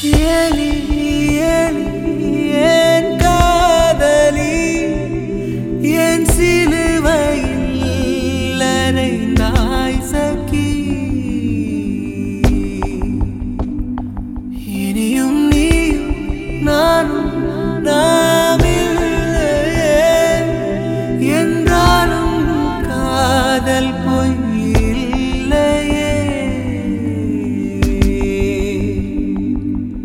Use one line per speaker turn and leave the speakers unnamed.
Eli Eli ஏன் காதலி என் சிலுவையில் அறைந்தாய் சகி இனியும் நீயும் நானும்